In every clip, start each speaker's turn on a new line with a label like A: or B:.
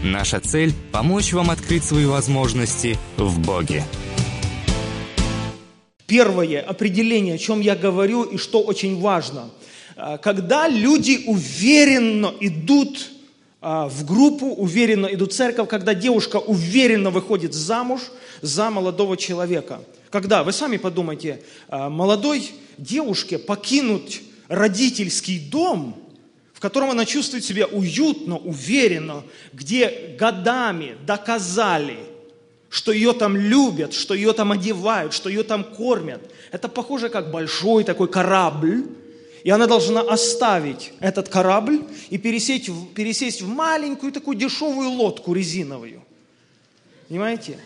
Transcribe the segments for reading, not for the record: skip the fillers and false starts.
A: Наша цель – помочь вам открыть свои возможности в Боге.
B: Первое определение, о чем я говорю и что очень важно. Когда люди уверенно идут в группу, уверенно идут в церковь, когда девушка уверенно выходит замуж за молодого человека. Когда, вы сами подумайте, молодой девушке покинуть родительский дом, в котором она чувствует себя уютно, уверенно, где годами доказали, что ее там любят, что ее там одевают, что ее там кормят. Это похоже как большой такой корабль, и она должна оставить этот корабль и пересесть в маленькую такую дешевую лодку резиновую. Понимаете?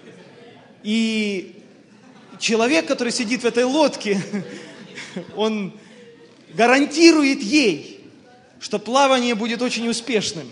B: И человек, который сидит в этой лодке, он гарантирует ей, что плавание будет очень успешным.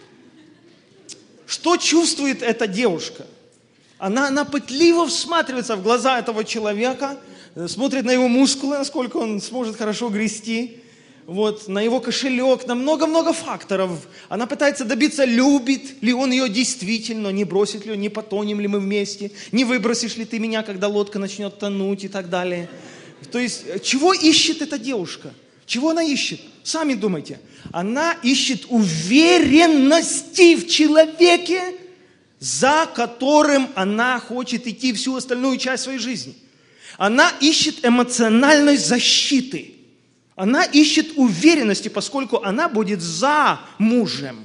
B: Что чувствует эта девушка? Она пытливо всматривается в глаза этого человека, смотрит на его мускулы, насколько он сможет хорошо грести, на его кошелек, на много-много факторов. Она пытается добиться, любит ли он ее действительно, не бросит ли он, не потонем ли мы вместе, не выбросишь ли ты меня, когда лодка начнет тонуть и так далее. То есть, чего ищет эта девушка? Чего она ищет? Сами думайте. Она ищет уверенности в человеке, за которым она хочет идти всю остальную часть своей жизни. Она ищет эмоциональной защиты. Она ищет уверенности, поскольку она будет за мужем.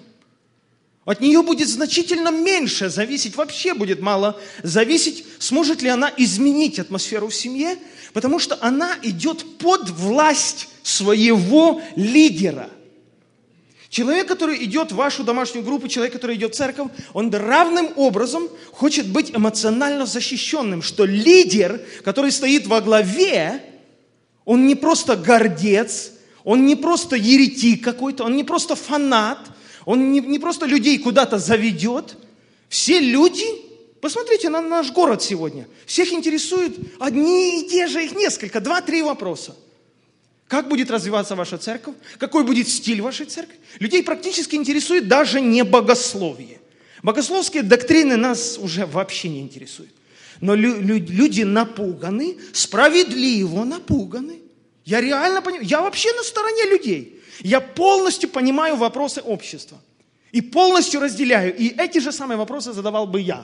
B: От нее будет значительно меньше зависеть, вообще будет мало зависеть, сможет ли она изменить атмосферу в семье, потому что она идет под власть своего лидера. Человек, который идет в вашу домашнюю группу, человек, который идет в церковь, он равным образом хочет быть эмоционально защищенным, что лидер, который стоит во главе, он не просто гордец, он не просто еретик какой-то, он не просто фанат, он не просто людей куда-то заведет. Все люди, посмотрите на наш город сегодня, всех интересуют одни и те же, их несколько, 2-3 вопроса. Как будет развиваться ваша церковь? Какой будет стиль вашей церкви? Людей практически интересует даже не богословие. Богословские доктрины нас уже вообще не интересуют. Но люди напуганы, справедливо напуганы. Я реально понимаю, я вообще на стороне людей. Я полностью понимаю вопросы общества. И полностью разделяю. И эти же самые вопросы задавал бы я.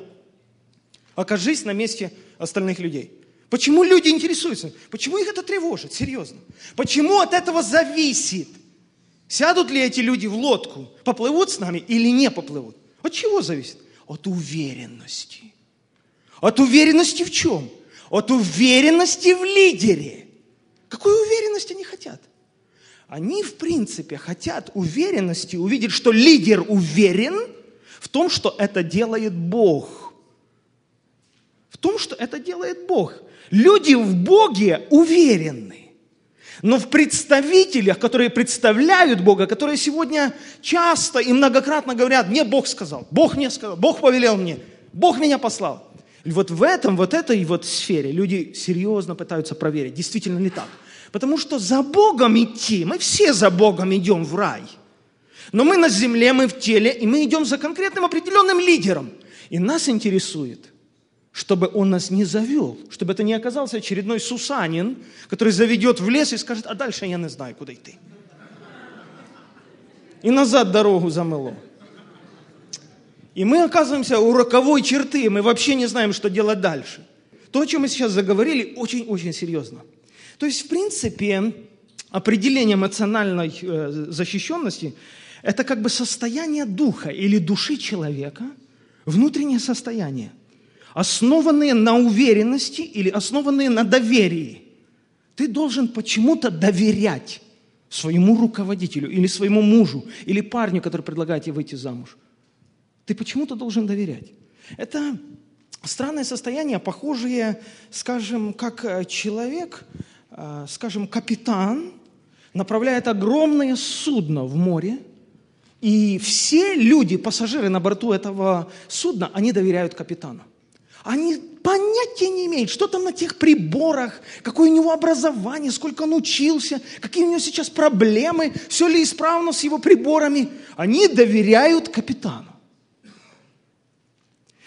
B: Окажись на месте остальных людей. Почему люди интересуются? Почему их это тревожит? Серьезно. Почему от этого зависит? Сядут ли эти люди в лодку, поплывут с нами или не поплывут? От чего зависит? От уверенности. От уверенности в чем? От уверенности в лидере. Какой уверенности они хотят? Они, в принципе, хотят уверенности, увидеть, что лидер уверен в том, что это делает Бог. В том, что это делает Бог. Люди в Боге уверены. Но в представителях, которые представляют Бога, которые сегодня часто и многократно говорят, мне Бог сказал, Бог мне сказал, Бог повелел мне, Бог меня послал. И вот в этой сфере люди серьезно пытаются проверить, действительно ли так. Потому что за Богом идти, мы все за Богом идем в рай. Но мы на земле, мы в теле, и мы идем за конкретным определенным лидером. И нас интересует, чтобы он нас не завел, чтобы это не оказался очередной сусанин, который заведет в лес и скажет, а дальше я не знаю, куда идти. И назад дорогу замыло. И мы оказываемся у роковой черты, мы вообще не знаем, что делать дальше. То, о чем мы сейчас заговорили, очень-очень серьезно. То есть, в принципе, определение эмоциональной защищенности – это как бы состояние духа или души человека, внутреннее состояние, основанные на уверенности или основанные на доверии. Ты должен почему-то доверять своему руководителю или своему мужу, или парню, который предлагает тебе выйти замуж. Ты почему-то должен доверять. Это странное состояние, похожее, скажем, как человек, скажем, капитан, направляет огромное судно в море, и все люди, пассажиры на борту этого судна, они доверяют капитану. Они понятия не имеют, что там на тех приборах, какое у него образование, сколько он учился, какие у него сейчас проблемы, все ли исправно с его приборами. Они доверяют капитану.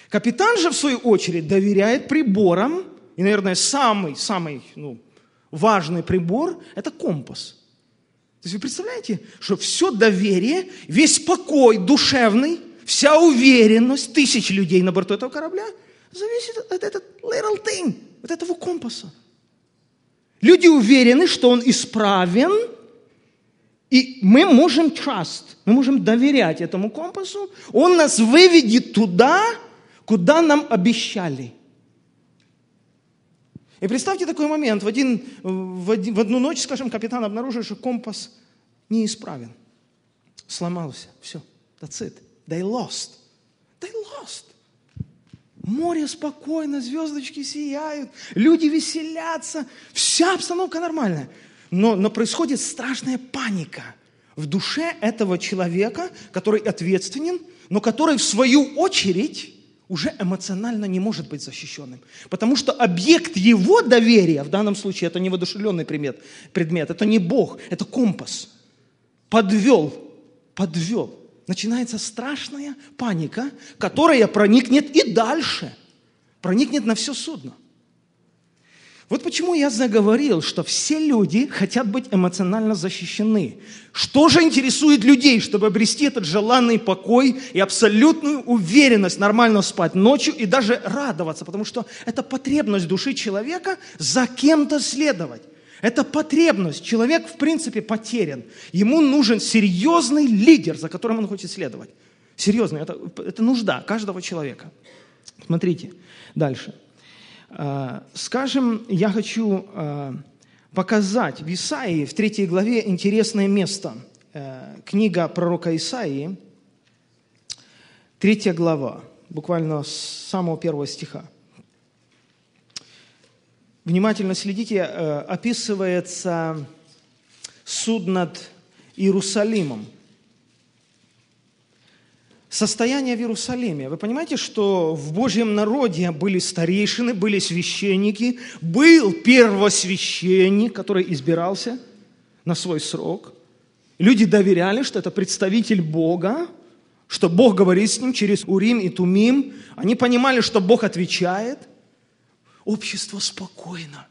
B: Капитан же, в свою очередь, доверяет приборам, и, наверное, самый важный прибор – это компас. То есть вы представляете, что все доверие, весь покой душевный, вся уверенность тысяч людей на борту этого корабля зависит от этого little thing, от этого компаса. Люди уверены, что он исправен, и мы можем мы можем доверять этому компасу. Он нас выведет туда, куда нам обещали. И представьте такой момент. В одну ночь, скажем, капитан обнаружил, что компас неисправен. Сломался. Все. That's it. They lost. Море спокойно, звездочки сияют, люди веселятся, вся обстановка нормальная. Но происходит страшная паника в душе этого человека, который ответственен, но который в свою очередь уже эмоционально не может быть защищенным. Потому что объект его доверия, в данном случае это не воодушевленный предмет, это не Бог, это компас, подвел. Начинается страшная паника, которая проникнет и дальше, проникнет на все судно. Вот почему я заговорил, что все люди хотят быть эмоционально защищены. Что же интересует людей, чтобы обрести этот желанный покой и абсолютную уверенность нормально спать ночью и даже радоваться, потому что это потребность души человека за кем-то следовать. Это потребность. Человек, в принципе, потерян. Ему нужен серьезный лидер, за которым он хочет следовать. Серьезный. Это нужда каждого человека. Смотрите дальше. Скажем, я хочу показать в Исаии, в 3 главе, интересное место. Книга пророка Исаии, 3 глава, буквально с самого 1 стиха. Внимательно следите, описывается суд над Иерусалимом. Состояние в Иерусалиме. Вы понимаете, что в Божьем народе были старейшины, были священники, был первосвященник, который избирался на свой срок. Люди доверяли, что это представитель Бога, что Бог говорит с ним через Урим и Тумим. Они понимали, что Бог отвечает. Общество спокойно.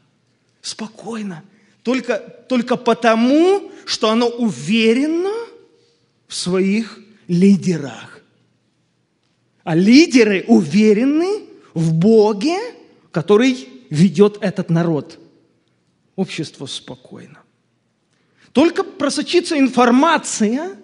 B: Только потому, что оно уверено в своих лидерах. А лидеры уверены в Боге, который ведет этот народ. Общество спокойно. Только просочится информация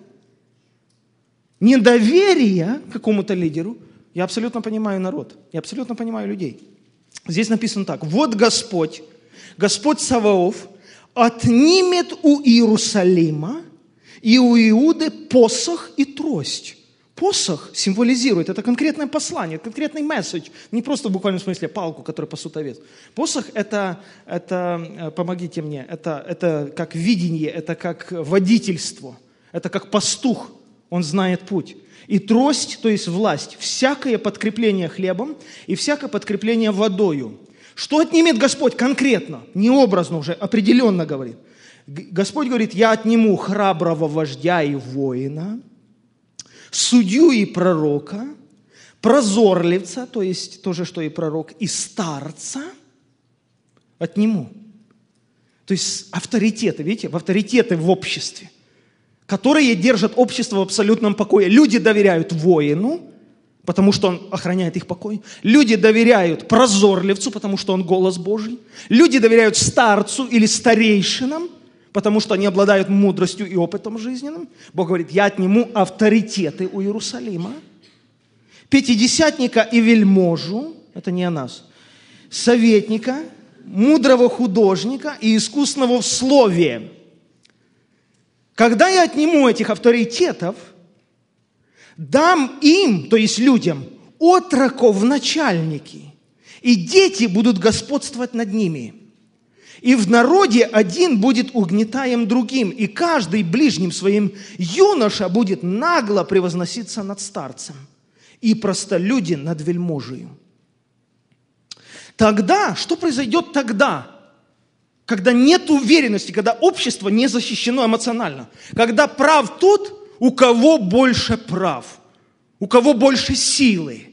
B: недоверия какому-то лидеру. Я абсолютно понимаю народ. Я абсолютно понимаю людей. Здесь написано так. Вот Господь Саваоф, отнимет у Иерусалима и у Иуды посох и трость. Посох символизирует, это конкретное послание, конкретный месседж, не просто в буквальном смысле палку, которую пасут овец. Посох это помогите мне, это как видение, это как водительство, это как пастух, он знает путь. И трость, то есть власть, всякое подкрепление хлебом и всякое подкрепление водою. Что отнимет Господь конкретно, не образно уже, определенно говорит. Господь говорит, я отниму храброго вождя и воина, судью и пророка, прозорливца, то есть то же, что и пророк, и старца отниму. То есть авторитеты, видите, авторитеты в обществе, которые держат общество в абсолютном покое. Люди доверяют воину, потому что он охраняет их покой. Люди доверяют прозорливцу, потому что он голос Божий. Люди доверяют старцу или старейшинам, потому что они обладают мудростью и опытом жизненным. Бог говорит, я отниму авторитеты у Иерусалима, пятидесятника и вельможу, это не о нас, советника, мудрого художника и искусного в слове. Когда я отниму этих авторитетов, дам им, то есть людям, отроков в начальники, и дети будут господствовать над ними. И в народе один будет угнетаем другим, и каждый ближним своим юноша будет нагло превозноситься над старцем, и простолюдин над вельможею. Тогда, что произойдет тогда? Когда нет уверенности, когда общество не защищено эмоционально, когда прав тот, у кого больше прав, у кого больше силы,